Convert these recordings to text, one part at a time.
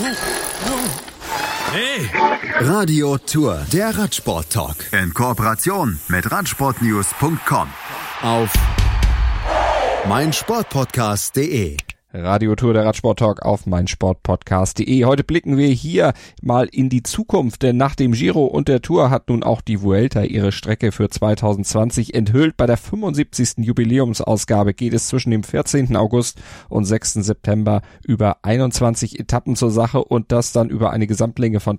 Hey! Radio Tour, der Radsport-Talk. In Kooperation mit Radsportnews.com. Auf meinsportpodcast.de. Radio Tour, der Radsport-Talk auf meinsportpodcast.de. Heute blicken wir hier mal in die Zukunft, denn nach dem Giro und der Tour hat nun auch die Vuelta ihre Strecke für 2020 enthüllt. Bei der 75. Jubiläumsausgabe geht es zwischen dem 14. August und 6. September über 21 Etappen zur Sache und das dann über eine Gesamtlänge von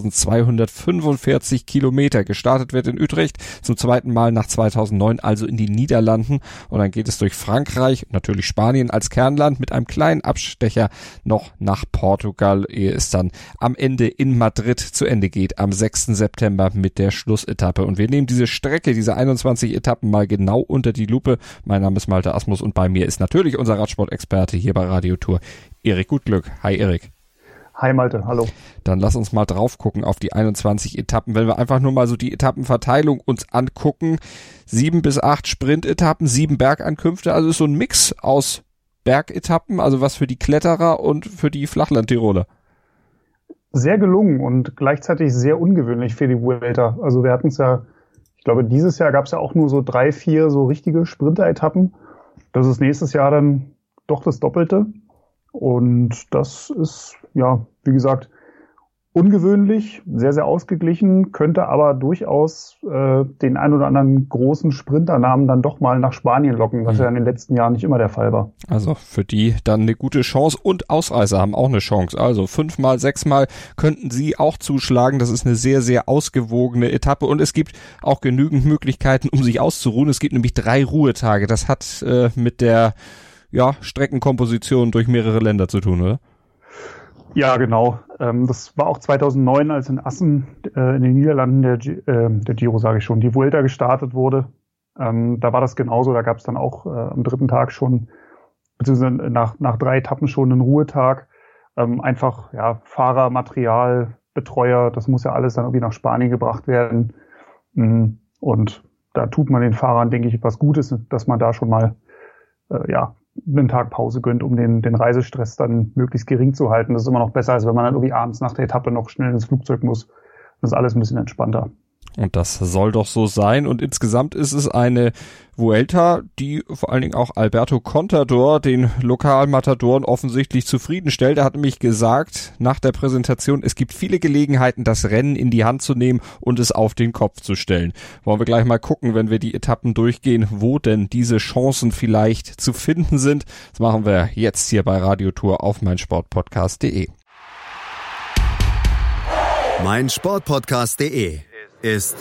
3.245 Kilometer. Gestartet wird in Utrecht zum zweiten Mal nach 2009, also in die Niederlanden, und dann geht es durch Frankreich, natürlich Spanien als Kernland mit einem kleinen Abstecher noch nach Portugal, ehe es dann am Ende in Madrid zu Ende geht, am 6. September mit der Schlussetappe. Und wir nehmen diese Strecke, diese 21 Etappen mal genau unter die Lupe. Mein Name ist Malte Asmus und bei mir ist natürlich unser Radsport-Experte hier bei Radio Tour, Erik Gutglück. Hi Erik. Hi Malte, hallo. Dann lass uns mal drauf gucken auf die 21 Etappen. Wenn wir einfach nur mal so die Etappenverteilung uns angucken, 7 bis 8 Sprintetappen, 7 Bergankünfte, also ist so ein Mix aus Bergetappen, also was für die Kletterer und für die Flachland-Tiroler. Sehr gelungen und gleichzeitig sehr ungewöhnlich für die Vuelta. Also wir hatten es ja, ich glaube dieses Jahr gab es ja auch nur so 3, 4 so richtige Sprinter-Etappen. Das ist nächstes Jahr dann doch das Doppelte. Und das ist, ja, wie gesagt, ungewöhnlich, sehr, sehr ausgeglichen, könnte aber durchaus den ein oder anderen großen Sprinternamen dann doch mal nach Spanien locken, was ja in den letzten Jahren nicht immer der Fall war. Also für die dann eine gute Chance und Ausreißer haben auch eine Chance. Also 5-mal, 6-mal könnten sie auch zuschlagen. Das ist eine sehr, sehr ausgewogene Etappe und es gibt auch genügend Möglichkeiten, um sich auszuruhen. Es gibt nämlich 3 Ruhetage. Das hat mit der Streckenkomposition durch mehrere Länder zu tun, oder? Ja, genau. Das war auch 2009, als in Assen in den Niederlanden der Giro, sage ich schon, die Vuelta gestartet wurde. Da war das genauso. Da gab es dann auch am dritten Tag schon, beziehungsweise nach 3 Etappen schon einen Ruhetag. Einfach, ja, Fahrer, Material, Betreuer, das muss ja alles dann irgendwie nach Spanien gebracht werden. Und da tut man den Fahrern, denke ich, etwas Gutes, dass man da schon mal, einen Tag Pause gönnt, um den Reisestress dann möglichst gering zu halten. Das ist immer noch besser, als wenn man dann irgendwie abends nach der Etappe noch schnell ins Flugzeug muss. Das ist alles ein bisschen entspannter. Und das soll doch so sein. Und insgesamt ist es eine Vuelta, die vor allen Dingen auch Alberto Contador, den Lokalmatadoren, offensichtlich zufriedenstellt. Er hat nämlich gesagt, nach der Präsentation, es gibt viele Gelegenheiten, das Rennen in die Hand zu nehmen und es auf den Kopf zu stellen. Wollen wir gleich mal gucken, wenn wir die Etappen durchgehen, wo denn diese Chancen vielleicht zu finden sind. Das machen wir jetzt hier bei Radio Tour auf meinsportpodcast.de. Meinsportpodcast.de ist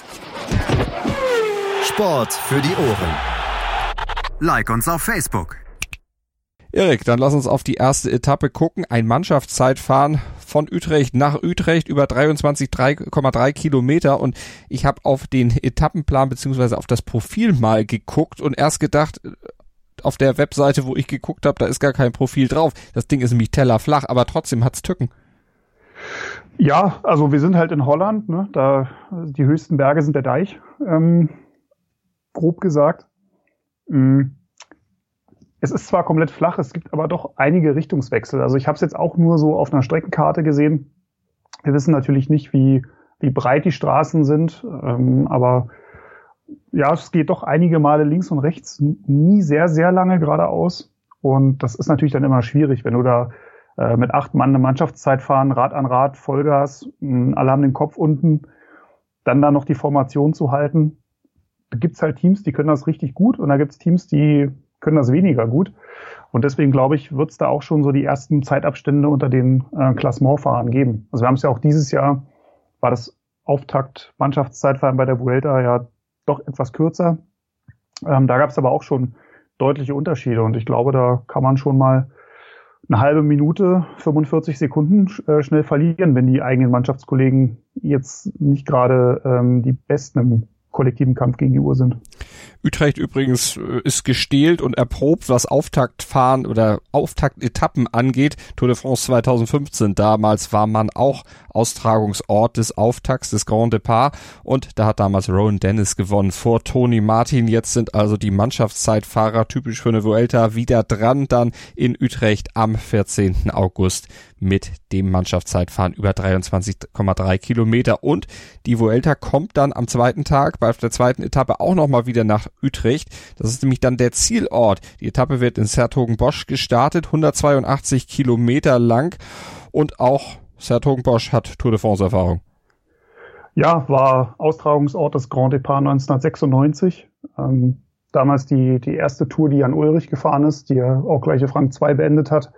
Sport für die Ohren. Like uns auf Facebook. Erik, dann lass uns auf die erste Etappe gucken. Ein Mannschaftszeitfahren von Utrecht nach Utrecht über 23,3 Kilometer. Und ich habe auf den Etappenplan bzw. auf das Profil mal geguckt und erst gedacht, auf der Webseite, wo ich geguckt habe, da ist gar kein Profil drauf. Das Ding ist nämlich tellerflach, aber trotzdem hat's Tücken. Ja, also wir sind halt in Holland, ne? Da die höchsten Berge sind der Deich, grob gesagt. Es ist zwar komplett flach, es gibt aber doch einige Richtungswechsel. Also ich habe es jetzt auch nur so auf einer Streckenkarte gesehen. Wir wissen natürlich nicht, wie breit die Straßen sind, aber ja, es geht doch einige Male links und rechts, nie sehr, sehr lange geradeaus. Und das ist natürlich dann immer schwierig, wenn du da mit 8 Mann eine Mannschaftszeit fahren, Rad an Rad, Vollgas, alle haben den Kopf unten, dann da noch die Formation zu halten. Da gibt's halt Teams, die können das richtig gut und da gibt's Teams, die können das weniger gut. Und deswegen, glaube ich, wird's da auch schon so die ersten Zeitabstände unter den Klassementfahrern geben. Also wir haben es ja auch dieses Jahr, war das Auftakt-Mannschaftszeitfahren bei der Vuelta ja doch etwas kürzer. Da gab's aber auch schon deutliche Unterschiede und ich glaube, da kann man schon mal eine halbe Minute, 45 Sekunden schnell verlieren, wenn die eigenen Mannschaftskollegen jetzt nicht gerade die Besten im kollektiven Kampf gegen die Uhr sind. Utrecht übrigens ist gestählt und erprobt, was Auftaktfahren oder Auftaktetappen angeht. Tour de France 2015, damals war man auch Austragungsort des Auftakts des Grand Départ und da hat damals Rowan Dennis gewonnen vor Tony Martin. Jetzt sind also die Mannschaftszeitfahrer, typisch für eine Vuelta, wieder dran, dann in Utrecht am 14. August mit dem Mannschaftszeitfahren über 23,3 Kilometer. Und die Vuelta kommt dann am zweiten Tag bei der zweiten Etappe auch nochmal wieder nach Utrecht. Das ist nämlich dann der Zielort. Die Etappe wird in 's-Hertogenbosch gestartet, 182 Kilometer lang. Und auch 's-Hertogenbosch hat Tour de France-Erfahrung. Ja, war Austragungsort des Grand Départ 1996. Damals die erste Tour, die Jan Ullrich gefahren ist, die er auch gleich auf Rang 2 beendet hat.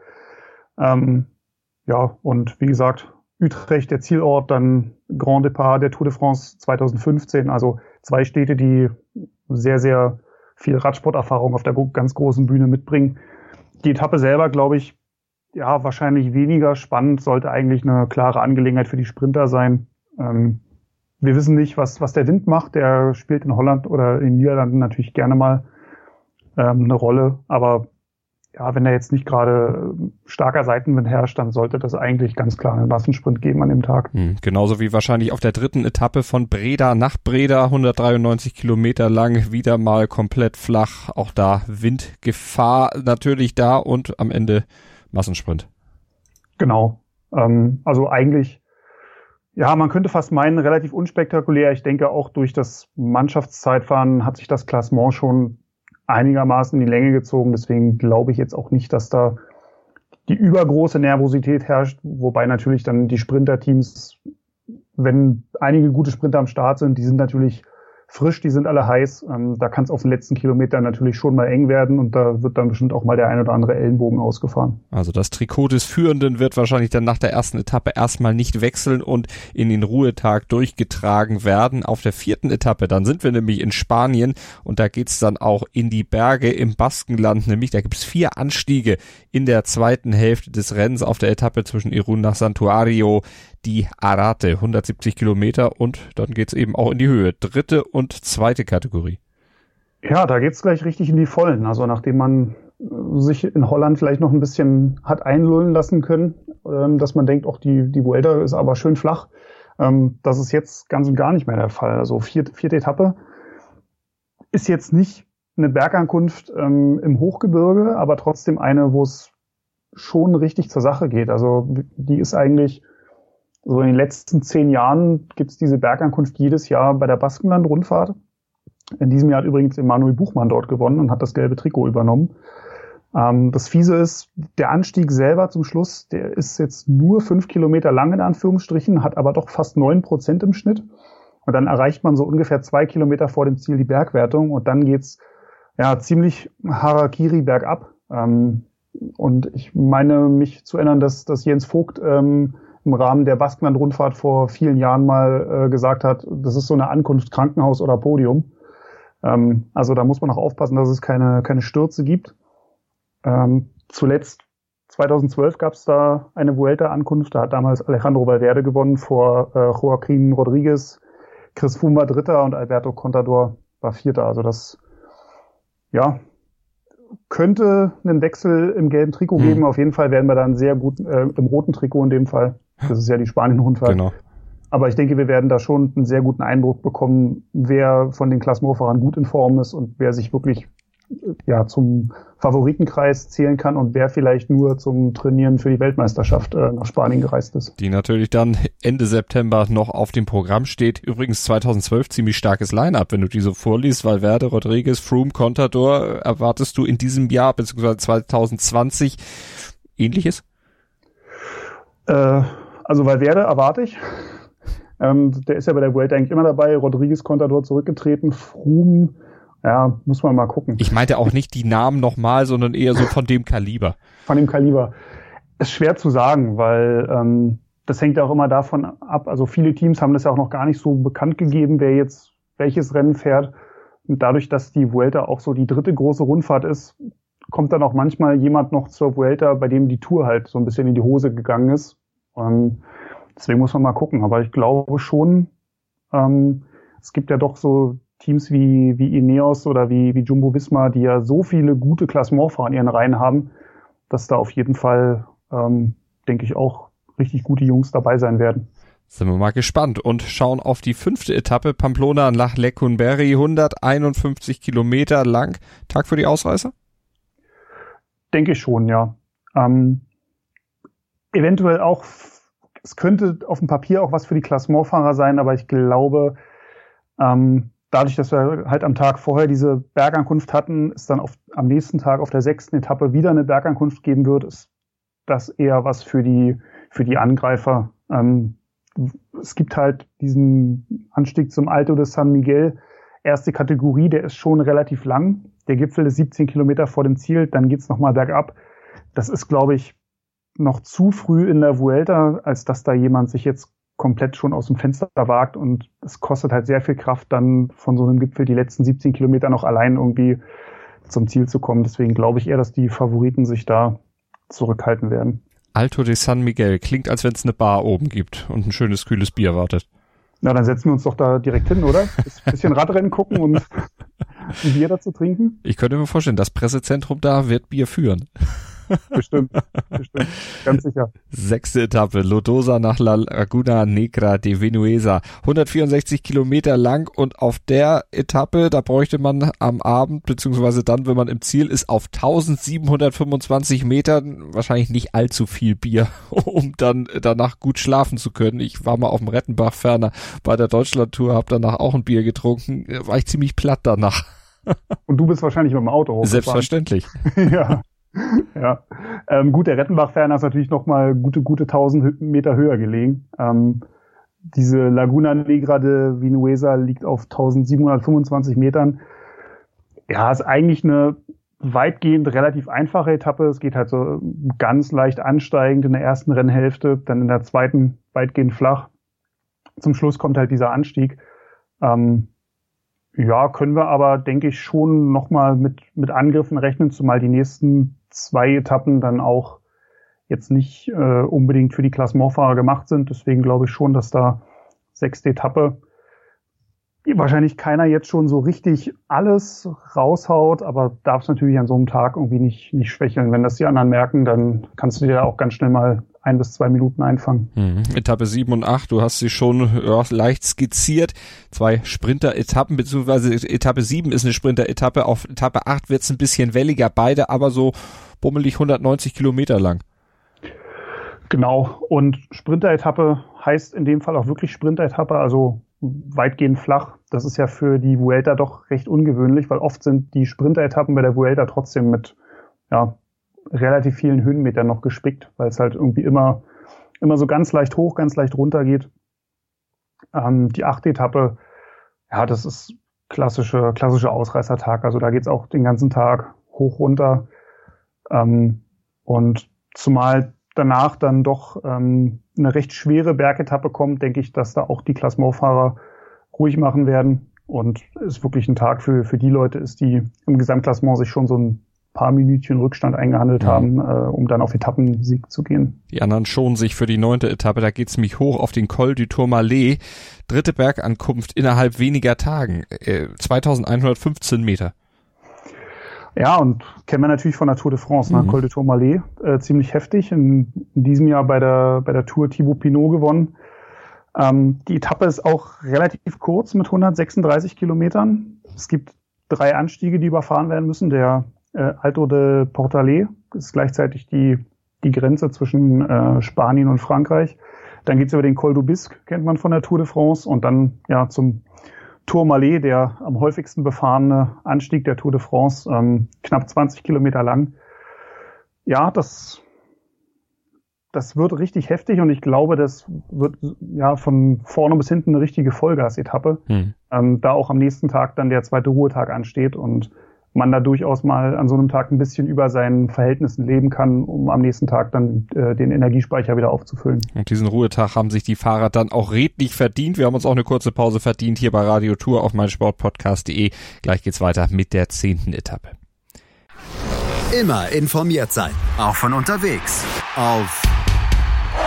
Ja, und wie gesagt, Utrecht, der Zielort, dann Grand Départ der Tour de France 2015. Also 2 Städte, die sehr, sehr viel Radsporterfahrung auf der ganz großen Bühne mitbringen. Die Etappe selber, glaube ich, ja, wahrscheinlich weniger spannend, sollte eigentlich eine klare Angelegenheit für die Sprinter sein. Wir wissen nicht, was der Wind macht. Der spielt in Holland oder in den Niederlanden natürlich gerne mal eine Rolle. Aber ja, wenn da jetzt nicht gerade starker Seitenwind herrscht, dann sollte das eigentlich ganz klar einen Massensprint geben an dem Tag. Genauso wie wahrscheinlich auf der dritten Etappe von Breda nach Breda, 193 Kilometer lang, wieder mal komplett flach. Auch da Windgefahr natürlich da und am Ende Massensprint. Genau. Also eigentlich, ja, man könnte fast meinen, relativ unspektakulär. Ich denke, auch durch das Mannschaftszeitfahren hat sich das Klassement schon einigermaßen in die Länge gezogen. Deswegen glaube ich jetzt auch nicht, dass da die übergroße Nervosität herrscht. Wobei natürlich dann die Sprinterteams, wenn einige gute Sprinter am Start sind, die sind natürlich frisch, die sind alle heiß. Da kann es auf den letzten Kilometern natürlich schon mal eng werden und da wird dann bestimmt auch mal der ein oder andere Ellenbogen ausgefahren. Also das Trikot des Führenden wird wahrscheinlich dann nach der ersten Etappe erstmal nicht wechseln und in den Ruhetag durchgetragen werden. Auf der vierten Etappe, dann sind wir nämlich in Spanien und da geht's dann auch in die Berge im Baskenland, nämlich da gibt's 4 Anstiege in der zweiten Hälfte des Rennens auf der Etappe zwischen Irún nach Santuario, die Arate, 170 Kilometer und dann geht's eben auch in die Höhe. Dritte und zweite Kategorie. Ja, da geht's gleich richtig in die Vollen. Also nachdem man sich in Holland vielleicht noch ein bisschen hat einlullen lassen können, dass man denkt, auch die Vuelta ist aber schön flach. Das ist jetzt ganz und gar nicht mehr der Fall. Also vierte Etappe ist jetzt nicht eine Bergankunft im Hochgebirge, aber trotzdem eine, wo es schon richtig zur Sache geht. Also die ist eigentlich so in den letzten 10 Jahren gibt's diese Bergankunft jedes Jahr bei der Baskenland-Rundfahrt. In diesem Jahr hat übrigens Emanuel Buchmann dort gewonnen und hat das gelbe Trikot übernommen. Das Fiese ist, der Anstieg selber zum Schluss, der ist jetzt nur 5 Kilometer lang in Anführungsstrichen, hat aber doch fast 9% im Schnitt. Und dann erreicht man so ungefähr 2 Kilometer vor dem Ziel die Bergwertung und dann geht's ja ziemlich Harakiri bergab. Und ich meine mich zu erinnern, dass Jens Vogt im Rahmen der Baskenland-Rundfahrt vor vielen Jahren mal gesagt hat, das ist so eine Ankunft Krankenhaus oder Podium. Also da muss man auch aufpassen, dass es keine Stürze gibt. Zuletzt 2012 gab es da eine Vuelta-Ankunft, da hat damals Alejandro Valverde gewonnen vor Joaquín Rodríguez, Chris Froome war Dritter und Alberto Contador war Vierter. Also das, ja, könnte einen Wechsel im gelben Trikot geben. Auf jeden Fall werden wir dann sehr gut im roten Trikot in dem Fall. Das ist ja die Spanien-Rundfahrt. Genau. Aber ich denke, wir werden da schon einen sehr guten Eindruck bekommen, wer von den Klassementfahrern gut in Form ist und wer sich wirklich ja zum Favoritenkreis zählen kann und wer vielleicht nur zum Trainieren für die Weltmeisterschaft nach Spanien gereist ist. Die natürlich dann Ende September noch auf dem Programm steht. Übrigens 2012 ziemlich starkes Line-Up, wenn du die so vorliest. Valverde, Rodríguez, Froome, Contador. Erwartest du in diesem Jahr bzw. 2020 Ähnliches? Also Valverde erwarte ich. Der ist ja bei der Vuelta eigentlich immer dabei. Rodríguez, Contador zurückgetreten. Froome, ja, muss man mal gucken. Ich meinte auch nicht die Namen nochmal, sondern eher so von dem Kaliber. Von dem Kaliber. Ist schwer zu sagen, weil das hängt ja auch immer davon ab. Also viele Teams haben das ja auch noch gar nicht so bekannt gegeben, wer jetzt welches Rennen fährt. Und dadurch, dass die Vuelta auch so die dritte große Rundfahrt ist, kommt dann auch manchmal jemand noch zur Vuelta, bei dem die Tour halt so ein bisschen in die Hose gegangen ist. Deswegen muss man mal gucken. Aber ich glaube schon, es gibt ja doch so Teams wie Ineos oder wie Jumbo-Visma, die ja so viele gute Klassementfahrer in ihren Reihen haben, dass da auf jeden Fall, denke ich, auch richtig gute Jungs dabei sein werden. Sind wir mal gespannt und schauen auf die 5. Etappe, Pamplona nach Lecumberri, 151 Kilometer lang. Tag für die Ausreißer? Denke ich schon, ja. Eventuell auch, es könnte auf dem Papier auch was für die Klassementfahrer sein, aber ich glaube, dadurch, dass wir halt am Tag vorher diese Bergankunft hatten, es dann am nächsten Tag auf der 6. Etappe wieder eine Bergankunft geben wird, ist das eher was für die Angreifer. Es gibt halt diesen Anstieg zum Alto de San Miguel, erste Kategorie, der ist schon relativ lang. Der Gipfel ist 17 Kilometer vor dem Ziel, dann geht's nochmal bergab. Das ist, glaube ich, noch zu früh in der Vuelta, als dass da jemand sich jetzt komplett schon aus dem Fenster wagt, und es kostet halt sehr viel Kraft, dann von so einem Gipfel die letzten 17 Kilometer noch allein irgendwie zum Ziel zu kommen. Deswegen glaube ich eher, dass die Favoriten sich da zurückhalten werden. Alto de San Miguel klingt, als wenn es eine Bar oben gibt und ein schönes, kühles Bier wartet. Na, dann setzen wir uns doch da direkt hin, oder? Ein bisschen Radrennen gucken und ein Bier dazu trinken. Ich könnte mir vorstellen, das Pressezentrum da wird Bier führen. Bestimmt, ganz sicher. 6. Etappe, Lodosa nach La Laguna Negra de Vinuesa, 164 Kilometer lang, und auf der Etappe, da bräuchte man am Abend, beziehungsweise dann, wenn man im Ziel ist, auf 1725 Metern wahrscheinlich nicht allzu viel Bier, um dann danach gut schlafen zu können. Ich war mal auf dem Rettenbach ferner bei der Deutschlandtour, habe danach auch ein Bier getrunken, war ich ziemlich platt danach. Und du bist wahrscheinlich mit dem Auto hochgefahren. Selbstverständlich. Ja. Ja, gut, der Rettenbach-Ferner ist natürlich nochmal gute 1000 Meter höher gelegen. Diese Laguna Negra de Vinuesa liegt auf 1725 Metern. Ja, ist eigentlich eine weitgehend relativ einfache Etappe. Es geht halt so ganz leicht ansteigend in der ersten Rennhälfte, dann in der zweiten weitgehend flach. Zum Schluss kommt halt dieser Anstieg. Ja, können wir aber, denke ich, schon nochmal mit Angriffen rechnen, zumal die nächsten 2 Etappen dann auch jetzt nicht unbedingt für die Klassementfahrer gemacht sind. Deswegen glaube ich schon, dass da 6. Etappe wahrscheinlich keiner jetzt schon so richtig alles raushaut, aber darf es natürlich an so einem Tag irgendwie nicht schwächeln. Wenn das die anderen merken, dann kannst du dir auch ganz schnell mal 1 bis 2 Minuten einfangen. Etappe 7 und 8, du hast sie schon leicht skizziert. 2 Sprinter-Etappen, beziehungsweise Etappe 7 ist eine Sprinter-Etappe. Auf Etappe 8 wird es ein bisschen welliger, beide aber so bummelig 190 Kilometer lang. Genau, und Sprinter-Etappe heißt in dem Fall auch wirklich Sprinter-Etappe, also weitgehend flach. Das ist ja für die Vuelta doch recht ungewöhnlich, weil oft sind die Sprinter-Etappen bei der Vuelta trotzdem mit relativ vielen Höhenmetern noch gespickt, weil es halt irgendwie immer so ganz leicht hoch, ganz leicht runter geht. Die 8. Etappe, ja, das ist klassischer Ausreißertag. Also da geht's auch den ganzen Tag hoch runter. Und zumal danach dann doch eine recht schwere Bergetappe kommt, denke ich, dass da auch die Klassementfahrer ruhig machen werden. Und es wirklich ein Tag für die Leute ist, die im Gesamtklassement sich schon so ein paar Minütchen Rückstand eingehandelt haben, um dann auf Etappensieg zu gehen. Die anderen schonen sich für die 9. Etappe, da geht's mich hoch auf den Col du Tourmalet. 3. Bergankunft innerhalb weniger Tagen, 2115 Meter. Ja, und kennen wir natürlich von der Tour de France, Col du Tourmalet, ziemlich heftig. In diesem Jahr bei der Tour Thibaut Pinot gewonnen. Die Etappe ist auch relativ kurz mit 136 Kilometern. Es gibt 3 Anstiege, die überfahren werden müssen. Der Alto de Portalet ist gleichzeitig die Grenze zwischen Spanien und Frankreich. Dann geht's über den Col du Bisque, kennt man von der Tour de France, und dann zum Tourmalet, der am häufigsten befahrene Anstieg der Tour de France, knapp 20 Kilometer lang. Ja, das wird richtig heftig, und ich glaube, das wird von vorne bis hinten eine richtige Vollgas-Etappe, da auch am nächsten Tag dann der 2. Ruhetag ansteht und man da durchaus mal an so einem Tag ein bisschen über seinen Verhältnissen leben kann, um am nächsten Tag dann den Energiespeicher wieder aufzufüllen. Und diesen Ruhetag haben sich die Fahrer dann auch redlich verdient. Wir haben uns auch eine kurze Pause verdient hier bei Radio Tour auf meinsportpodcast.de. Gleich geht's weiter mit der 10. Etappe. Immer informiert sein, auch von unterwegs auf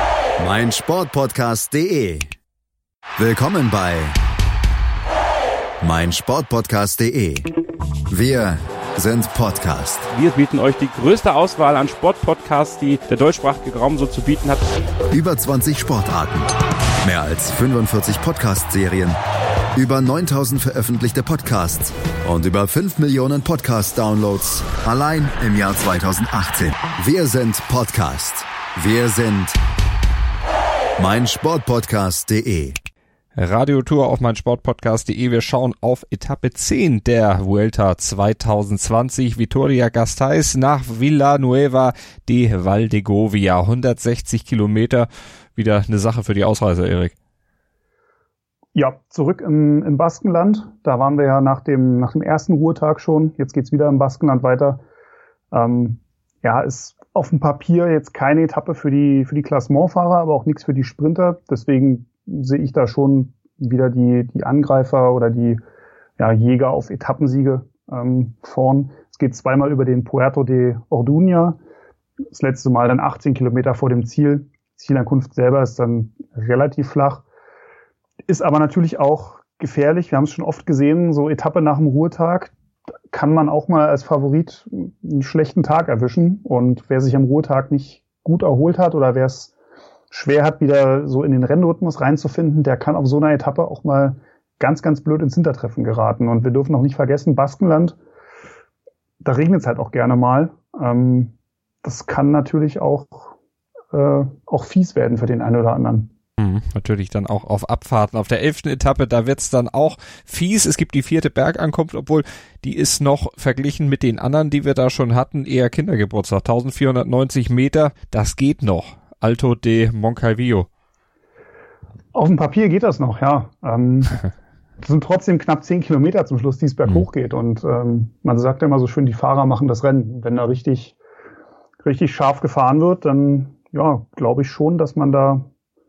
meinsportpodcast.de. Willkommen bei meinsportpodcast.de. Wir sind Podcast. Wir bieten euch die größte Auswahl an Sportpodcasts, die der deutschsprachige Raum so zu bieten hat. Über 20 Sportarten, mehr als 45 Podcast-Serien, über 9000 veröffentlichte Podcasts und über 5 Millionen Podcast-Downloads allein im Jahr 2018. Wir sind Podcast. Wir sind meinsportpodcast.de. Radiotour auf meinsportpodcast.de. Wir schauen auf Etappe 10 der Vuelta 2020. Vitoria-Gasteiz nach Villanueva de Valdegovia. 160 Kilometer. Wieder eine Sache für die Ausreißer, Erik. Ja, zurück im Baskenland. Da waren wir ja nach dem ersten Ruhetag schon. Jetzt geht's wieder im Baskenland weiter. Ist auf dem Papier jetzt keine Etappe für die Klassementfahrer, aber auch nichts für die Sprinter. Deswegen sehe ich da schon wieder die Angreifer oder die Jäger auf Etappensiege vorn. Es geht zweimal über den Puerto de Orduña. Das letzte Mal dann 18 Kilometer vor dem Ziel. Zielankunft selber ist dann relativ flach. Ist aber natürlich auch gefährlich. Wir haben es schon oft gesehen, so Etappe nach dem Ruhetag kann man auch mal als Favorit einen schlechten Tag erwischen. Und wer sich am Ruhetag nicht gut erholt hat oder wer es schwer hat, wieder so in den Rennrhythmus reinzufinden, der kann auf so einer Etappe auch mal ganz, ganz blöd ins Hintertreffen geraten. Und wir dürfen auch nicht vergessen, Baskenland, da regnet es halt auch gerne mal. Das kann natürlich auch fies werden für den einen oder anderen. Natürlich dann auch auf Abfahrten. Auf der 11. Etappe, da wird's dann auch fies. Es gibt die 4. Bergankunft, obwohl die ist noch verglichen mit den anderen, die wir da schon hatten, eher Kindergeburtstag. 1490 Meter, das geht noch. Alto de Moncayo. Auf dem Papier geht das noch, ja. Das sind trotzdem knapp 10 Kilometer zum Schluss, die es berghoch geht. Und man sagt ja immer so schön, die Fahrer machen das Rennen. Wenn da richtig scharf gefahren wird, dann glaube ich schon, dass man da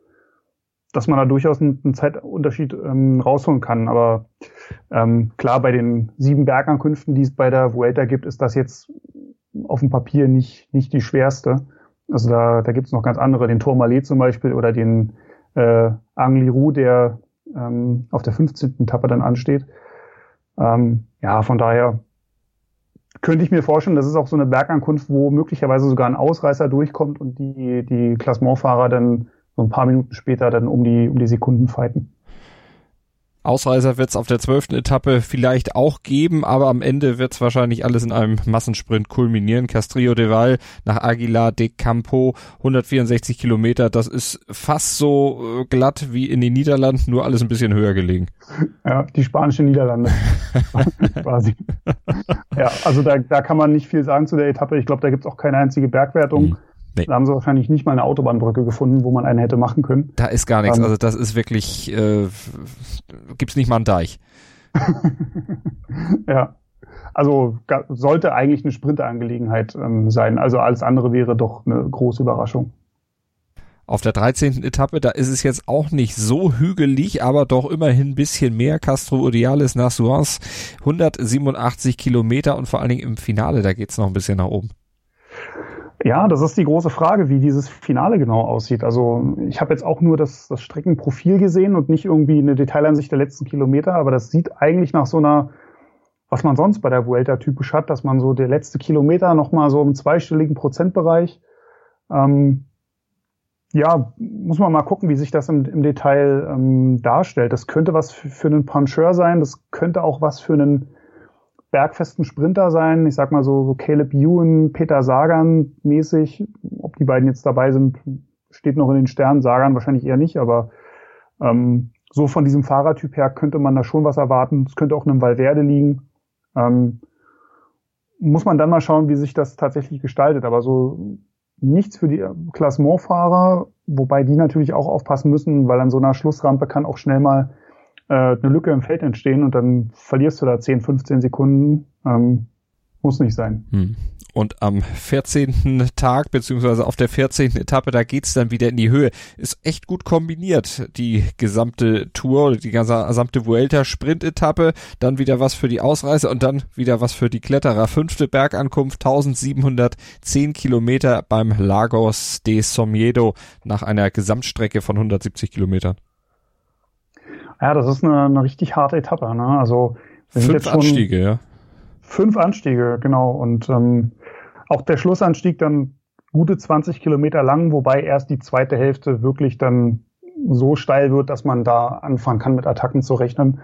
durchaus einen Zeitunterschied rausholen kann. Aber klar, bei den 7 Bergankünften, die es bei der Vuelta gibt, ist das jetzt auf dem Papier nicht die schwerste. Also da gibt's noch ganz andere, den Tourmalet zum Beispiel oder den Angliru, der auf der 15. Etappe dann ansteht. Von daher könnte ich mir vorstellen, das ist auch so eine Bergankunft, wo möglicherweise sogar ein Ausreißer durchkommt und die Klassementfahrer dann so ein paar Minuten später dann um die Sekunden fighten. Ausreißer wird es auf der 12. Etappe vielleicht auch geben, aber am Ende wird es wahrscheinlich alles in einem Massensprint kulminieren. Castrillo de Val nach Aguilar de Campo, 164 Kilometer. Das ist fast so glatt wie in den Niederlanden, nur alles ein bisschen höher gelegen. Ja, die spanische Niederlande quasi. Ja, also da kann man nicht viel sagen zu der Etappe. Ich glaube, da gibt es auch keine einzige Bergwertung. Nee. Da haben sie wahrscheinlich nicht mal eine Autobahnbrücke gefunden, wo man eine hätte machen können. Da ist gar nichts. Also das ist wirklich, gibt's nicht mal einen Deich. Ja, also sollte eigentlich eine Sprinterangelegenheit sein. Also alles andere wäre doch eine große Überraschung. Auf der 13. Etappe, da ist es jetzt auch nicht so hügelig, aber doch immerhin ein bisschen mehr. Castro Urdiales nach Suance, 187 Kilometer und vor allen Dingen im Finale, da geht's noch ein bisschen nach oben. Ja, das ist die große Frage, wie dieses Finale genau aussieht. Also ich habe jetzt auch nur das Streckenprofil gesehen und nicht irgendwie eine Detailansicht der letzten Kilometer, aber das sieht eigentlich nach so einer, was man sonst bei der Vuelta typisch hat, dass man so der letzte Kilometer nochmal so im zweistelligen Prozentbereich, muss man mal gucken, wie sich das im Detail darstellt. Das könnte was für einen Puncheur sein, das könnte auch was für einen bergfesten Sprinter sein. Ich sag mal so Caleb Ewan, Peter Sagan mäßig. Ob die beiden jetzt dabei sind, steht noch in den Sternen. Sagan wahrscheinlich eher nicht, aber so von diesem Fahrertyp her könnte man da schon was erwarten. Es könnte auch einem Valverde liegen. Muss man dann mal schauen, wie sich das tatsächlich gestaltet. Aber so nichts für die Klassementfahrer, wobei die natürlich auch aufpassen müssen, weil an so einer Schlussrampe kann auch schnell mal eine Lücke im Feld entstehen und dann verlierst du da 10, 15 Sekunden. Muss nicht sein. Und am 14. Tag, beziehungsweise auf der 14. Etappe, da geht's dann wieder in die Höhe. Ist echt gut kombiniert, die gesamte Tour oder die gesamte Vuelta-Sprint-Etappe. Dann wieder was für die Ausreise und dann wieder was für die Kletterer. 5. Bergankunft, 1710 Kilometer beim Lagos de Somiedo nach einer Gesamtstrecke von 170 Kilometern. Ja, das ist eine richtig harte Etappe, ne? Also, wir sind 5 jetzt schon Anstiege, ja. 5 Anstiege, genau. Und auch der Schlussanstieg dann gute 20 Kilometer lang, wobei erst die zweite Hälfte wirklich dann so steil wird, dass man da anfangen kann, mit Attacken zu rechnen.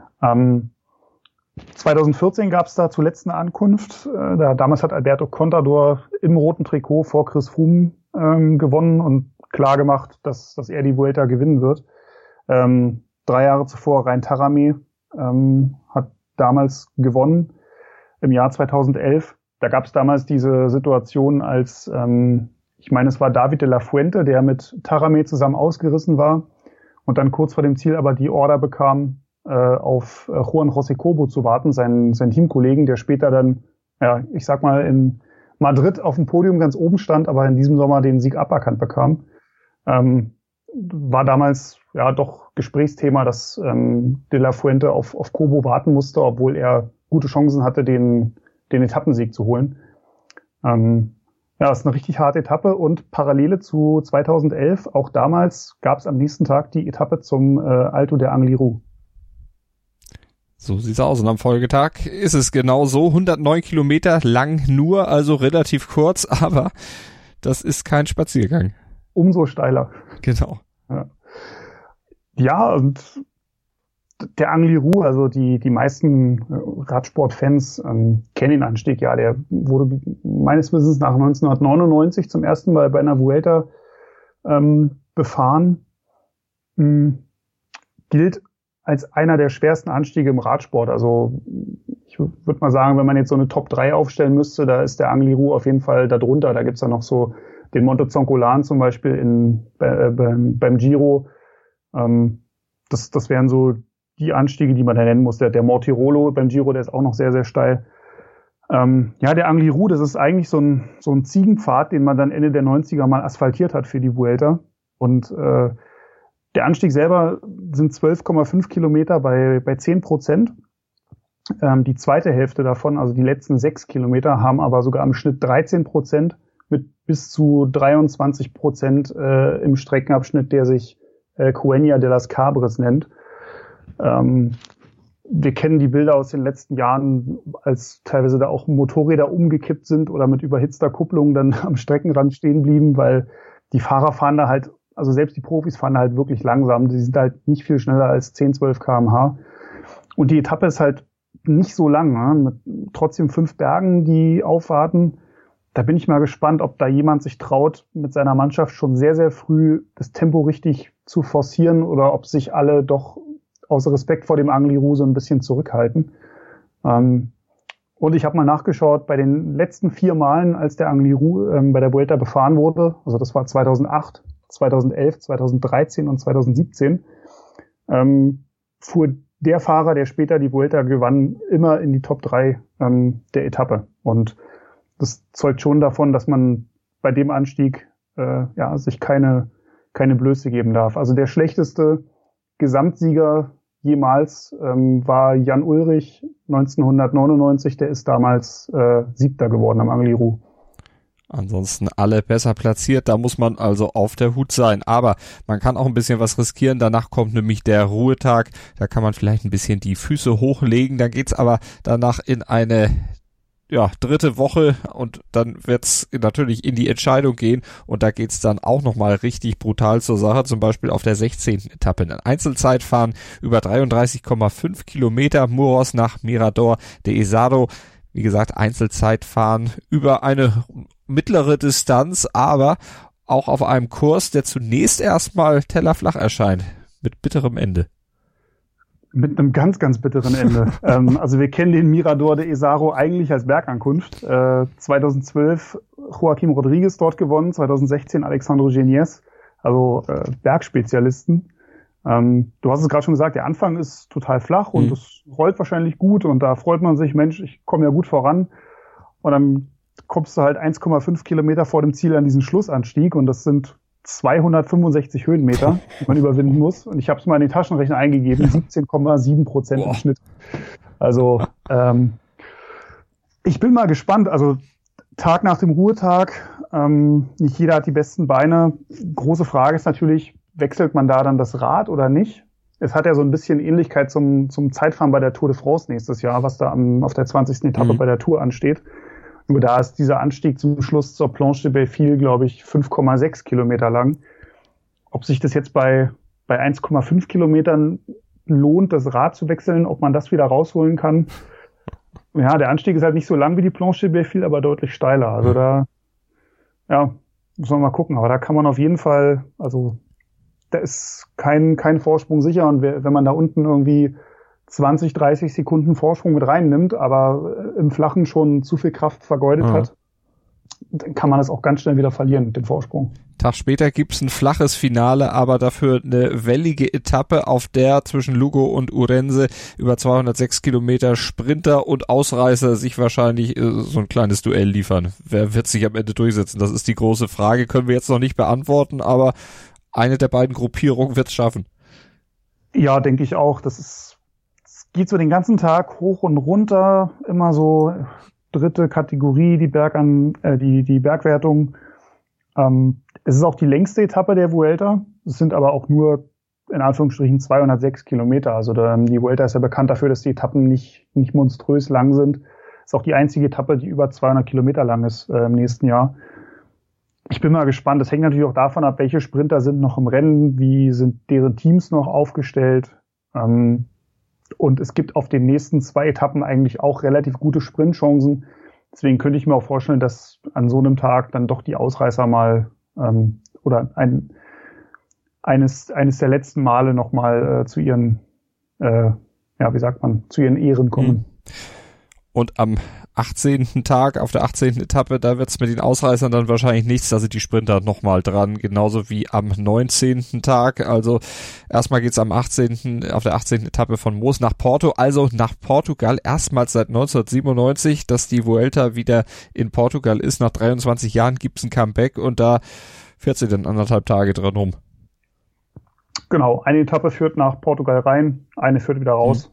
2014 gab es da zuletzt eine Ankunft. Damals hat Alberto Contador im roten Trikot vor Chris Froome gewonnen und klar gemacht, dass er die Vuelta gewinnen wird. 3 Jahre zuvor Rein Taramé hat damals gewonnen im Jahr 2011. Da gab es damals diese Situation, als ich meine, es war David de la Fuente, der mit Taramé zusammen ausgerissen war und dann kurz vor dem Ziel aber die Order bekam, auf Juan José Cobo zu warten, seinen Teamkollegen, der später dann, ja, ich sag mal, in Madrid auf dem Podium ganz oben stand, aber in diesem Sommer den Sieg aberkannt bekam. War damals ja doch Gesprächsthema, dass de la Fuente auf Cobo warten musste, obwohl er gute Chancen hatte, den Etappensieg zu holen. Ja, das ist eine richtig harte Etappe und Parallele zu 2011, auch damals gab es am nächsten Tag die Etappe zum Alto de Angliru. So sieht's aus. Und am Folgetag ist es genau so. 109 Kilometer lang nur, also relativ kurz, aber das ist kein Spaziergang. Umso steiler. Genau. Ja, und der Angliru, also die meisten Radsportfans kennen den Anstieg. Ja, der wurde meines Wissens nach 1999 zum ersten Mal bei einer Vuelta befahren. Gilt als einer der schwersten Anstiege im Radsport. Also ich würde mal sagen, wenn man jetzt so eine Top 3 aufstellen müsste, da ist der Angliru auf jeden Fall da drunter. Da gibt's ja noch so den Monte Zoncolan zum Beispiel beim Giro. Das wären so die Anstiege, die man da nennen muss. Der Mortirolo beim Giro, der ist auch noch sehr, sehr steil. Ja, der Angliru, das ist eigentlich so ein Ziegenpfad, den man dann Ende der 90er mal asphaltiert hat für die Vuelta. Und der Anstieg selber sind 12,5 Kilometer bei 10%. Die zweite Hälfte davon, also die letzten 6 Kilometer, haben aber sogar im Schnitt 13% mit bis zu 23% im Streckenabschnitt, der sich Cuenya de las Cabres nennt. Wir kennen die Bilder aus den letzten Jahren, als teilweise da auch Motorräder umgekippt sind oder mit überhitzter Kupplung dann am Streckenrand stehen blieben, weil die Fahrer fahren da halt, also selbst die Profis fahren da halt wirklich langsam. Die sind halt nicht viel schneller als 10, 12 km/h. Und die Etappe ist halt nicht so lang, ne? Mit trotzdem 5 Bergen, die aufwarten. Da bin ich mal gespannt, ob da jemand sich traut, mit seiner Mannschaft schon sehr, sehr früh das Tempo richtig zu forcieren oder ob sich alle doch aus Respekt vor dem Angliru so ein bisschen zurückhalten. Und ich habe mal nachgeschaut, bei den letzten 4 Malen, als der Angliru bei der Vuelta befahren wurde, also das war 2008, 2011, 2013 und 2017, fuhr der Fahrer, der später die Vuelta gewann, immer in die Top 3 der Etappe. Und das zeugt schon davon, dass man bei dem Anstieg sich keine Blöße geben darf. Also der schlechteste Gesamtsieger jemals war Jan Ullrich 1999. Der ist damals 7. geworden am Angliru. Ansonsten alle besser platziert, da muss man also auf der Hut sein. Aber man kann auch ein bisschen was riskieren, danach kommt nämlich der Ruhetag, da kann man vielleicht ein bisschen die Füße hochlegen, dann geht's aber danach in eine dritte Woche und dann wird's natürlich in die Entscheidung gehen und da geht's dann auch nochmal richtig brutal zur Sache, zum Beispiel auf der 16. Etappe. Ein Einzelzeitfahren über 33,5 Kilometer, Muros nach Mirador de Ezado. Wie gesagt, Einzelzeitfahren über eine mittlere Distanz, aber auch auf einem Kurs, der zunächst erstmal tellerflach erscheint, mit bitterem Ende. Mit einem ganz, ganz bitteren Ende. Also wir kennen den Mirador de Ezado eigentlich als Bergankunft. 2012 Joaquim Rodriguez dort gewonnen, 2016 Alexandre Geniez, also Bergspezialisten. Du hast es gerade schon gesagt, der Anfang ist total flach und es rollt wahrscheinlich gut und da freut man sich, Mensch, ich komme ja gut voran. Und dann kommst du halt 1,5 Kilometer vor dem Ziel an diesen Schlussanstieg und das sind 265 Höhenmeter, die man überwinden muss. Und ich habe es mal in den Taschenrechner eingegeben, 17,7% im Schnitt. Also ich bin mal gespannt. Also Tag nach dem Ruhetag, nicht jeder hat die besten Beine. Große Frage ist natürlich, wechselt man da dann das Rad oder nicht? es hat ja so ein bisschen Ähnlichkeit zum Zeitfahren bei der Tour de France nächstes Jahr, was da auf der 20. Etappe bei der Tour ansteht. Nur da ist dieser Anstieg zum Schluss zur Planche de Belleville, glaube ich, 5,6 Kilometer lang. Ob sich das jetzt bei 1,5 Kilometern lohnt, das Rad zu wechseln, ob man das wieder rausholen kann. Ja, der Anstieg ist halt nicht so lang wie die Planche de Belleville, aber deutlich steiler. Also da, ja, muss man mal gucken. Aber da kann man auf jeden Fall, also da ist kein Vorsprung sicher. Und wenn man da unten irgendwie 20, 30 Sekunden Vorsprung mit reinnimmt, aber im Flachen schon zu viel Kraft vergeudet hat, dann kann man das auch ganz schnell wieder verlieren, den Vorsprung. Tag später gibt's ein flaches Finale, aber dafür eine wellige Etappe, auf der zwischen Lugo und Ourense über 206 Kilometer Sprinter und Ausreißer sich wahrscheinlich so ein kleines Duell liefern. Wer wird sich am Ende durchsetzen? Das ist die große Frage, können wir jetzt noch nicht beantworten, aber eine der beiden Gruppierungen wird's schaffen. Ja, denke ich auch. Es geht so den ganzen Tag hoch und runter, immer so dritte Kategorie, die Bergwertung. Es ist auch die längste Etappe der Vuelta. Es sind aber auch nur, in Anführungsstrichen, 206 Kilometer. Also die Vuelta ist ja bekannt dafür, dass die Etappen nicht monströs lang sind. Ist auch die einzige Etappe, die über 200 Kilometer lang ist im nächsten Jahr. Ich bin mal gespannt. Das hängt natürlich auch davon ab, welche Sprinter sind noch im Rennen, wie sind deren Teams noch aufgestellt. Und es gibt auf den nächsten 2 Etappen eigentlich auch relativ gute Sprintchancen. Deswegen könnte ich mir auch vorstellen, dass an so einem Tag dann doch die Ausreißer mal oder eines der letzten Male nochmal zu ihren, zu ihren Ehren kommen. Und am 18. Tag, auf der 18. Etappe, da wird's mit den Ausreißern dann wahrscheinlich nichts, da sind die Sprinter nochmal dran, genauso wie am 19. Tag. Also erstmal geht's auf der 18. Etappe von Mos nach Porto, also nach Portugal, erstmals seit 1997, dass die Vuelta wieder in Portugal ist. Nach 23 Jahren gibt's ein Comeback und da fährt sie dann 1,5 Tage dran rum. Genau, eine Etappe führt nach Portugal rein, eine führt wieder raus.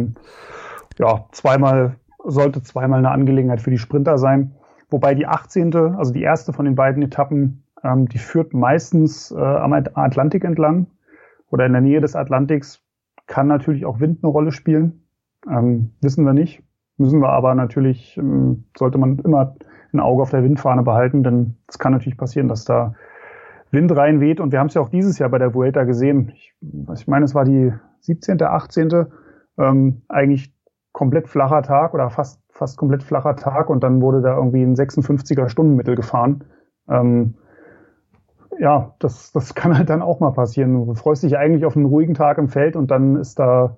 Sollte zweimal eine Angelegenheit für die Sprinter sein. Wobei die 18., also die erste von den beiden Etappen, die führt meistens am Atlantik entlang oder in der Nähe des Atlantiks. Kann natürlich auch Wind eine Rolle spielen. Wissen wir nicht. Müssen wir aber natürlich, sollte man immer ein Auge auf der Windfahne behalten, denn es kann natürlich passieren, dass da Wind reinweht. Und wir haben es ja auch dieses Jahr bei der Vuelta gesehen. Ich meine, es war die 17., 18., eigentlich komplett flacher Tag oder fast komplett flacher Tag und dann wurde da irgendwie ein 56er Stundenmittel gefahren. Das kann halt dann auch mal passieren. Du freust dich eigentlich auf einen ruhigen Tag im Feld und dann ist da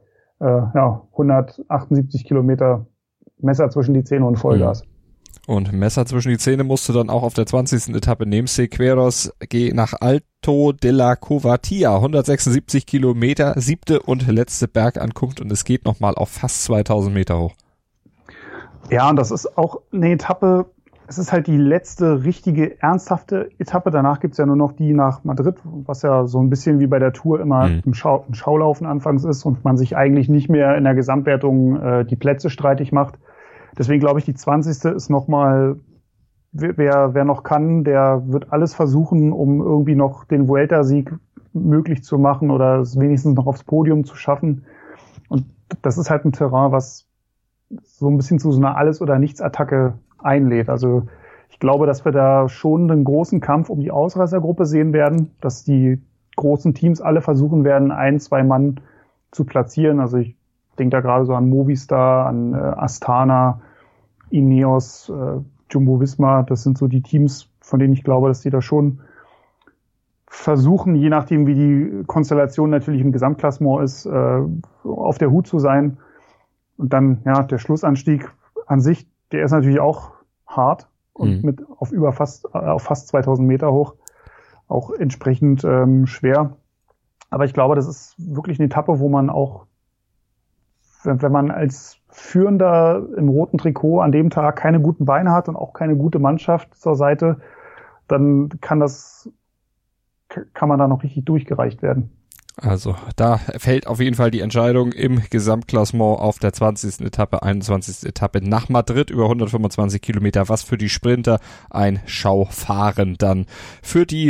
178 Kilometer Messer zwischen die Zähne und Vollgas. Und Messer zwischen die Zähne musst du dann auch auf der 20. Etappe nehmen. Sequeiros geht nach Alto de la Covatia, 176 Kilometer, 7. und letzte Bergankunft und es geht nochmal auf fast 2000 Meter hoch. Ja, und das ist auch eine Etappe, es ist halt die letzte richtige, ernsthafte Etappe. Danach gibt's ja nur noch die nach Madrid, was ja so ein bisschen wie bei der Tour immer ein Schaulaufen anfangs ist und man sich eigentlich nicht mehr in der Gesamtwertung die Plätze streitig macht. Deswegen glaube ich, die 20. ist nochmal, wer noch kann, der wird alles versuchen, um irgendwie noch den Vuelta-Sieg möglich zu machen oder es wenigstens noch aufs Podium zu schaffen. Und das ist halt ein Terrain, was so ein bisschen zu so einer Alles- oder Nichts-Attacke einlädt. Also ich glaube, dass wir da schon einen großen Kampf um die Ausreißergruppe sehen werden, dass die großen Teams alle versuchen werden, 1-2 Mann zu platzieren. Also ich denke da gerade so an Movistar, an Astana, Ineos, Jumbo-Visma. Das sind so die Teams, von denen ich glaube, dass die da schon versuchen, je nachdem wie die Konstellation natürlich im Gesamtklassement ist, auf der Hut zu sein. Und dann, der Schlussanstieg an sich, der ist natürlich auch hart und auf fast 2000 Meter hoch, auch entsprechend schwer. Aber ich glaube, das ist wirklich eine Etappe, wo man auch, wenn man als Führender im roten Trikot an dem Tag keine guten Beine hat und auch keine gute Mannschaft zur Seite, dann kann man da noch richtig durchgereicht werden. Also da fällt auf jeden Fall die Entscheidung im Gesamtklassement auf der 20. Etappe, 21. Etappe nach Madrid über 125 Kilometer, was für die Sprinter ein Schaufahren dann. Für die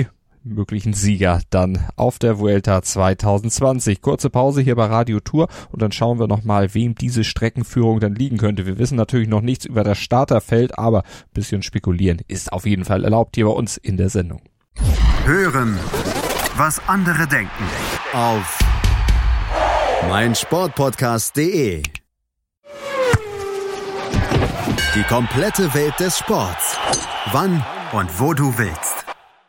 möglichen Sieger dann auf der Vuelta 2020. Kurze Pause hier bei Radio Tour und dann schauen wir nochmal, wem diese Streckenführung dann liegen könnte. Wir wissen natürlich noch nichts über das Starterfeld, aber ein bisschen spekulieren ist auf jeden Fall erlaubt hier bei uns in der Sendung. Hören, was andere denken auf meinsportpodcast.de. Die komplette Welt des Sports. Wann und wo du willst.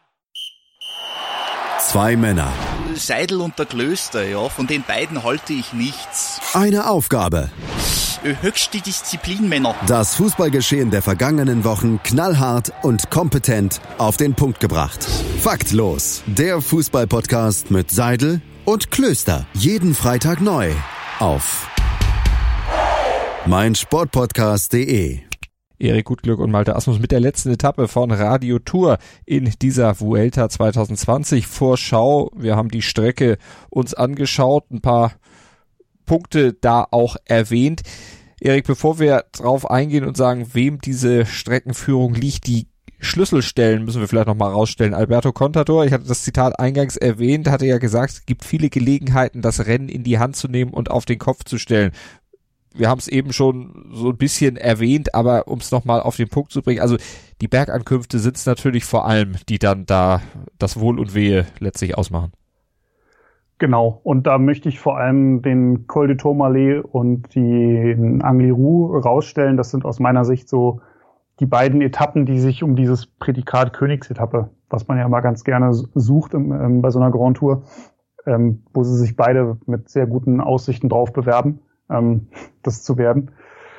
Zwei Männer. Seidel und der Klöster, ja, von den beiden halte ich nichts. Eine Aufgabe. Höchste Disziplin, Männer. Das Fußballgeschehen der vergangenen Wochen knallhart und kompetent auf den Punkt gebracht. Faktlos. Der Fußballpodcast mit Seidel und Klöster. Jeden Freitag neu auf meinsportpodcast.de. Erik Gutglück und Malte Asmus mit der letzten Etappe von Radio Tour in dieser Vuelta 2020 Vorschau. Wir haben die Strecke uns angeschaut, ein paar Punkte da auch erwähnt. Erik, bevor wir drauf eingehen und sagen, wem diese Streckenführung liegt, die Schlüsselstellen müssen wir vielleicht nochmal rausstellen. Alberto Contador, ich hatte das Zitat eingangs erwähnt, hatte ja gesagt, es gibt viele Gelegenheiten, das Rennen in die Hand zu nehmen und auf den Kopf zu stellen. Wir haben es eben schon so ein bisschen erwähnt, aber um es nochmal auf den Punkt zu bringen, also die Bergankünfte sind es natürlich vor allem, die dann da das Wohl und Wehe letztlich ausmachen. Genau, und da möchte ich vor allem den Col du Tourmalet und den Angliru rausstellen. Das sind aus meiner Sicht so die beiden Etappen, die sich um dieses Prädikat Königsetappe, was man ja mal ganz gerne sucht bei so einer Grand Tour, wo sie sich beide mit sehr guten Aussichten drauf bewerben, das zu werden.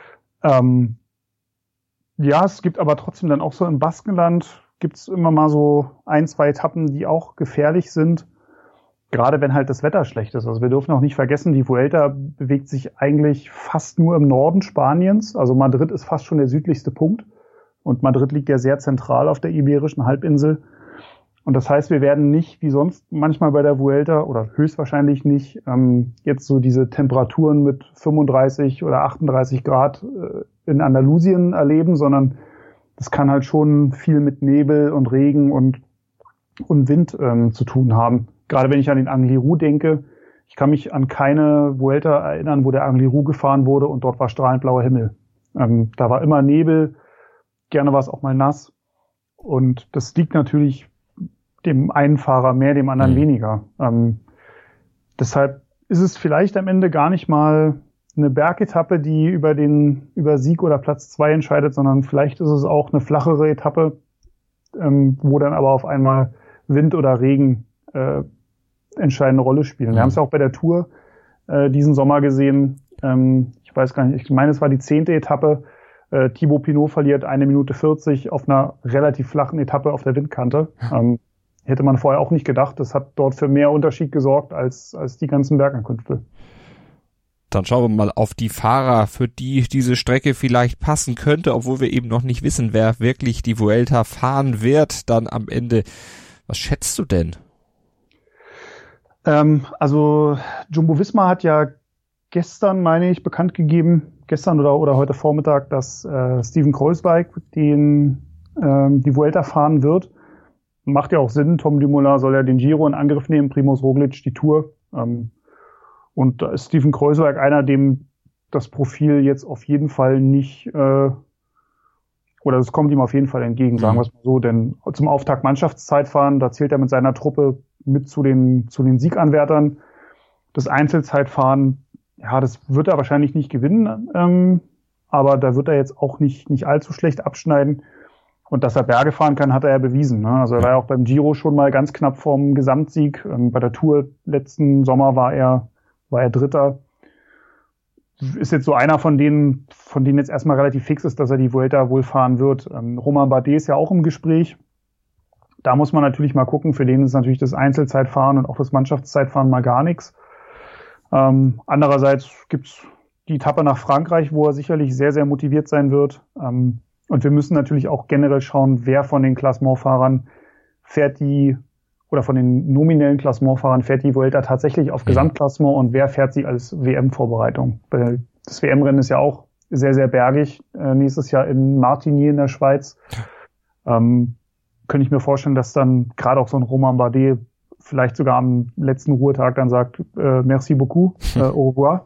Ja, es gibt aber trotzdem dann auch so im Baskenland gibt's immer mal so 1, 2 Etappen, die auch gefährlich sind. Gerade wenn halt das Wetter schlecht ist. Also wir dürfen auch nicht vergessen, die Vuelta bewegt sich eigentlich fast nur im Norden Spaniens. Also Madrid ist fast schon der südlichste Punkt. Und Madrid liegt ja sehr zentral auf der Iberischen Halbinsel. Und das heißt, wir werden nicht, wie sonst manchmal bei der Vuelta, oder höchstwahrscheinlich nicht, jetzt so diese Temperaturen mit 35 oder 38 Grad in Andalusien erleben, sondern das kann halt schon viel mit Nebel und Regen und Wind zu tun haben. Gerade wenn ich an den Angliru denke, ich kann mich an keine Vuelta erinnern, wo der Angliru gefahren wurde und dort war strahlend blauer Himmel. Da war immer Nebel, gerne war es auch mal nass. Und das liegt natürlich dem einen Fahrer mehr, dem anderen weniger. Deshalb ist es vielleicht am Ende gar nicht mal eine Bergetappe, die über Sieg oder Platz 2 entscheidet, sondern vielleicht ist es auch eine flachere Etappe, wo dann aber auf einmal Wind oder Regen entscheidende Rolle spielen. Wir haben es ja auch bei der Tour diesen Sommer gesehen. Ich weiß gar nicht, ich meine, es war die 10. Etappe. Thibaut Pinot verliert 1 Minute 40 auf einer relativ flachen Etappe auf der Windkante. Hätte man vorher auch nicht gedacht. Das hat dort für mehr Unterschied gesorgt als die ganzen Bergankünfte. Dann schauen wir mal auf die Fahrer, für die diese Strecke vielleicht passen könnte, obwohl wir eben noch nicht wissen, wer wirklich die Vuelta fahren wird. Dann am Ende, was schätzt du denn? Also Jumbo-Visma hat ja gestern, meine ich, bekannt gegeben, gestern oder heute Vormittag, dass Steven Kruijswijk die Vuelta fahren wird. Macht ja auch Sinn. Tom Dumoulin soll ja den Giro in Angriff nehmen, Primož Roglič die Tour. Und da ist Steven Kruijswijk einer, dem das Profil jetzt auf jeden Fall nicht, oder das kommt ihm auf jeden Fall entgegen, sagen wir es mal so. Denn zum Auftakt Mannschaftszeitfahren, da zählt er mit seiner Truppe mit zu den Sieganwärtern. Das Einzelzeitfahren, ja, das wird er wahrscheinlich nicht gewinnen, aber da wird er jetzt auch nicht allzu schlecht abschneiden. Und dass er Berge fahren kann, hat er ja bewiesen. Ne? Also er war ja auch beim Giro schon mal ganz knapp vorm Gesamtsieg. Bei der Tour letzten Sommer war er Dritter. Ist jetzt so einer von denen jetzt erstmal relativ fix ist, dass er die Vuelta wohl fahren wird. Romain Bardet ist ja auch im Gespräch. Da muss man natürlich mal gucken. Für den ist natürlich das Einzelzeitfahren und auch das Mannschaftszeitfahren mal gar nichts. Andererseits gibt's die Etappe nach Frankreich, wo er sicherlich sehr, sehr motiviert sein wird. Und wir müssen natürlich auch generell schauen, wer von den Klassementfahrern von den nominellen Klassementfahrern fährt die Vuelta tatsächlich auf Gesamtklassement und wer fährt sie als WM-Vorbereitung. Weil das WM-Rennen ist ja auch sehr, sehr bergig. Nächstes Jahr in Martigny in der Schweiz. könnte ich mir vorstellen, dass dann gerade auch so ein Romain Bardet vielleicht sogar am letzten Ruhetag dann sagt, merci beaucoup, au revoir.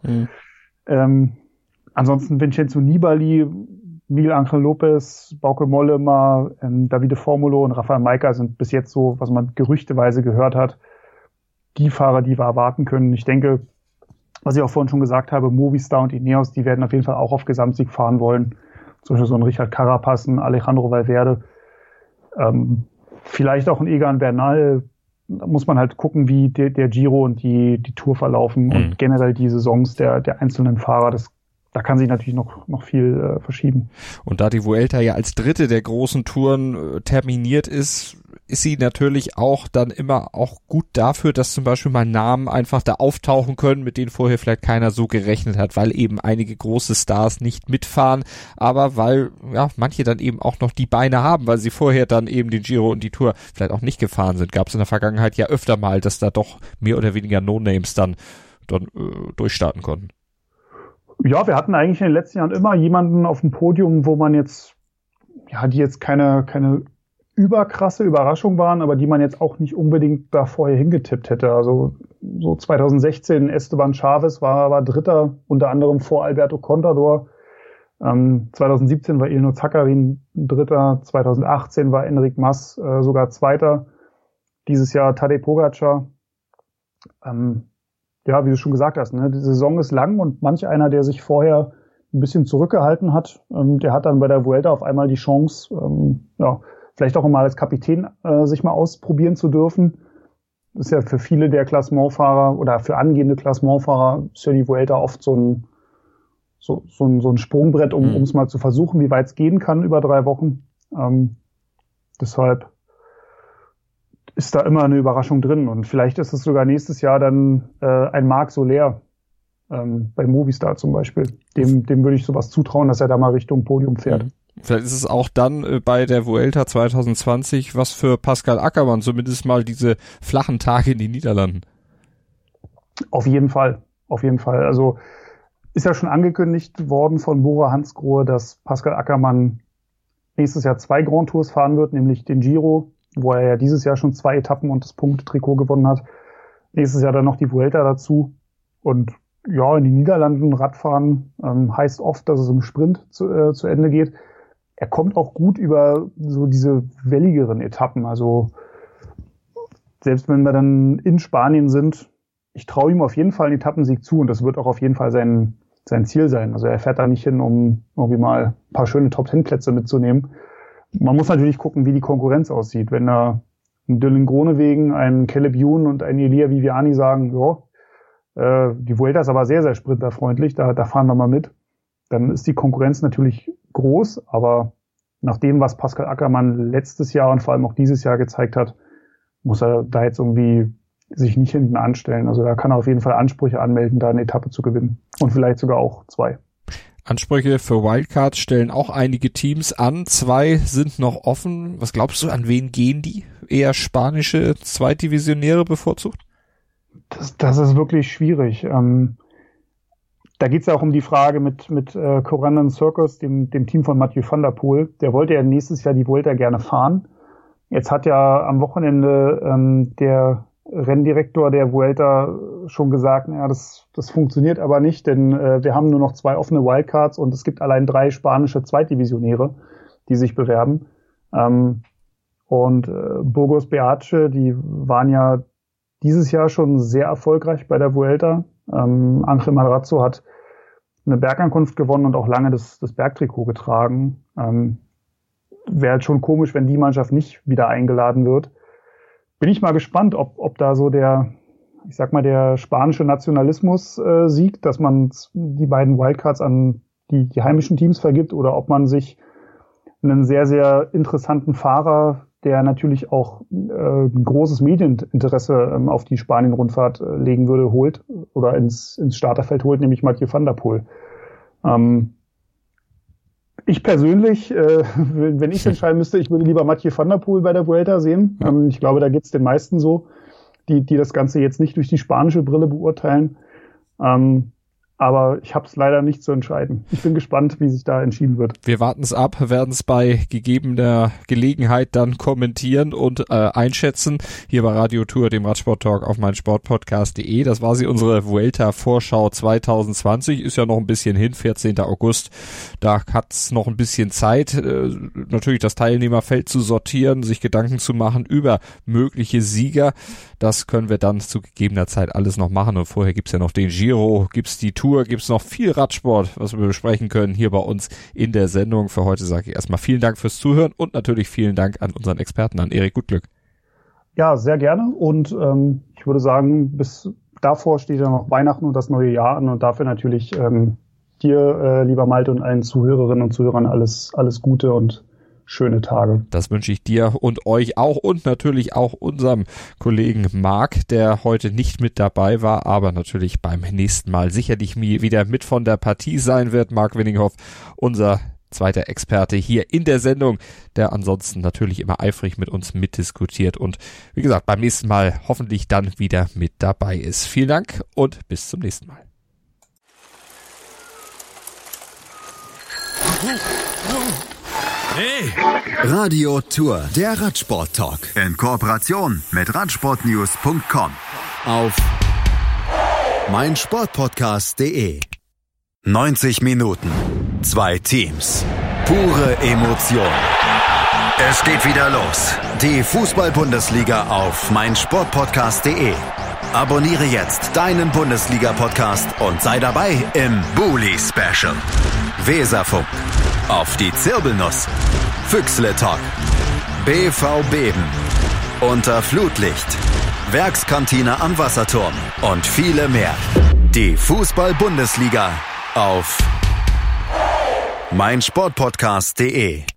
Ansonsten Vincenzo Nibali, Miguel Angel Lopez, Bauke Mollema, Davide Formulo und Rafael Majka sind bis jetzt so, was man gerüchteweise gehört hat, die Fahrer, die wir erwarten können. Ich denke, was ich auch vorhin schon gesagt habe, Movistar und Ineos, die werden auf jeden Fall auch auf Gesamtsieg fahren wollen. Zum Beispiel so ein Richard Carapaz, ein Alejandro Valverde, vielleicht auch ein Egan Bernal. Da muss man halt gucken, wie der Giro und die Tour verlaufen und generell die Saisons der einzelnen Fahrer. Da kann sich natürlich noch viel verschieben. Und da die Vuelta ja als dritte der großen Touren terminiert ist sie natürlich auch dann immer auch gut dafür, dass zum Beispiel mal Namen einfach da auftauchen können, mit denen vorher vielleicht keiner so gerechnet hat, weil eben einige große Stars nicht mitfahren, aber weil ja manche dann eben auch noch die Beine haben, weil sie vorher dann eben den Giro und die Tour vielleicht auch nicht gefahren sind. Gab es in der Vergangenheit ja öfter mal, dass da doch mehr oder weniger No-Names dann durchstarten konnten. Ja, wir hatten eigentlich in den letzten Jahren immer jemanden auf dem Podium, wo man jetzt, ja, die jetzt keine überkrasse Überraschung waren, aber die man jetzt auch nicht unbedingt da vorher hingetippt hätte. Also so 2016 Esteban Chaves war Dritter, unter anderem vor Alberto Contador. 2017 war Ilno Zakarin Dritter, 2018 war Enric Mas sogar Zweiter. Dieses Jahr Tadej Pogačar. Ja, wie du schon gesagt hast, ne, die Saison ist lang und manch einer, der sich vorher ein bisschen zurückgehalten hat, der hat dann bei der Vuelta auf einmal die Chance, vielleicht auch mal als Kapitän sich mal ausprobieren zu dürfen. Das ist ja für viele der Klassementfahrer oder für angehende Klassementfahrer ist ja die Vuelta oft so ein Sprungbrett, um es mal zu versuchen, wie weit es gehen kann über 3 Wochen. Deshalb ist da immer eine Überraschung drin. Und vielleicht ist es sogar nächstes Jahr dann ein Marc Soler bei Movistar zum Beispiel. Dem würde ich sowas zutrauen, dass er da mal Richtung Podium fährt. Vielleicht ist es auch dann bei der Vuelta 2020 was für Pascal Ackermann, zumindest mal diese flachen Tage in den Niederlanden. Auf jeden Fall. Also ist ja schon angekündigt worden von Bora Hansgrohe, dass Pascal Ackermann nächstes Jahr 2 Grand Tours fahren wird, nämlich den Giro, wo er ja dieses Jahr schon 2 Etappen und das Punktetrikot gewonnen hat. Nächstes Jahr dann noch die Vuelta dazu. Und ja, in den Niederlanden Radfahren heißt oft, dass es im Sprint zu Ende geht. Er kommt auch gut über so diese welligeren Etappen. Also selbst wenn wir dann in Spanien sind, ich traue ihm auf jeden Fall einen Etappensieg zu und das wird auch auf jeden Fall sein Ziel sein. Also er fährt da nicht hin, um irgendwie mal ein paar schöne Top-10-Plätze mitzunehmen. Man muss natürlich gucken, wie die Konkurrenz aussieht. Wenn da ein Dylan Groenewegen, ein Caleb Ewan und ein Elia Viviani sagen, die Vuelta ist aber sehr, sehr sprinterfreundlich, da fahren wir mal mit, dann ist die Konkurrenz natürlich groß, aber nach dem, was Pascal Ackermann letztes Jahr und vor allem auch dieses Jahr gezeigt hat, muss er da jetzt irgendwie sich nicht hinten anstellen. Also da kann er auf jeden Fall Ansprüche anmelden, da eine Etappe zu gewinnen. Und vielleicht sogar auch 2. Ansprüche für Wildcards stellen auch einige Teams an. 2 sind noch offen. Was glaubst du, an wen gehen die? Eher spanische Zweitdivisionäre bevorzugt? Das ist wirklich schwierig. Da geht es ja auch um die Frage mit Corandon Circus, dem Team von Mathieu van der Poel. Der wollte ja nächstes Jahr die Vuelta gerne fahren. Jetzt hat ja am Wochenende der Renndirektor der Vuelta schon gesagt, ja, das funktioniert aber nicht, denn wir haben nur noch 2 offene Wildcards und es gibt allein 3 spanische Zweitdivisionäre, die sich bewerben. Und Burgos Beace, die waren ja dieses Jahr schon sehr erfolgreich bei der Vuelta. Ángel Madrazo hat eine Bergankunft gewonnen und auch lange das Bergtrikot getragen. Wäre halt schon komisch, wenn die Mannschaft nicht wieder eingeladen wird. Bin ich mal gespannt, ob da so der spanische Nationalismus siegt, dass man die beiden Wildcards an die heimischen Teams vergibt oder ob man sich einen sehr, sehr interessanten Fahrer, der natürlich auch ein großes Medieninteresse auf die Spanien-Rundfahrt legen würde, holt oder ins Starterfeld holt, nämlich Mathieu van der Poel. Ich persönlich, wenn ich entscheiden müsste, ich würde lieber Mathieu van der Poel bei der Vuelta sehen. Ich glaube, da geht's den meisten so, die das Ganze jetzt nicht durch die spanische Brille beurteilen. Aber ich habe es leider nicht zu entscheiden. Ich bin gespannt, wie sich da entschieden wird. Wir warten es ab, werden es bei gegebener Gelegenheit dann kommentieren und einschätzen. Hier bei Radio Tour, dem Radsport-Talk auf meinsportpodcast.de. Das war sie, unsere Vuelta-Vorschau 2020. Ist ja noch ein bisschen hin, 14. August. Da hat's noch ein bisschen Zeit, natürlich das Teilnehmerfeld zu sortieren, sich Gedanken zu machen über mögliche Sieger. Das können wir dann zu gegebener Zeit alles noch machen. Und vorher gibt's ja noch den Giro, gibt's die Tour, gibt's noch viel Radsport, was wir besprechen können hier bei uns in der Sendung. Für heute sage ich erstmal vielen Dank fürs Zuhören und natürlich vielen Dank an unseren Experten, an Erik Gutglück. Ja, sehr gerne. Und ich würde sagen, bis davor steht ja noch Weihnachten und das neue Jahr an. Und dafür natürlich dir, lieber Malte, und allen Zuhörerinnen und Zuhörern alles Gute und schöne Tage. Das wünsche ich dir und euch auch und natürlich auch unserem Kollegen Marc, der heute nicht mit dabei war, aber natürlich beim nächsten Mal sicherlich wieder mit von der Partie sein wird. Marc Winninghoff, unser zweiter Experte hier in der Sendung, der ansonsten natürlich immer eifrig mit uns mitdiskutiert und wie gesagt, beim nächsten Mal hoffentlich dann wieder mit dabei ist. Vielen Dank und bis zum nächsten Mal. Hey. Radio Tour, der Radsport-Talk. In Kooperation mit Radsportnews.com. Auf meinsportpodcast.de. 90 Minuten. 2 Teams. Pure Emotion. Es geht wieder los. Die Fußball-Bundesliga auf meinsportpodcast.de. Abonniere jetzt deinen Bundesliga-Podcast und sei dabei im Bully-Special. Weserfunk. Auf die Zirbelnuss. Füchsle Talk. BV Beben. Unter Flutlicht. Werkskantine am Wasserturm. Und viele mehr. Die Fußball-Bundesliga auf meinsportpodcast.de.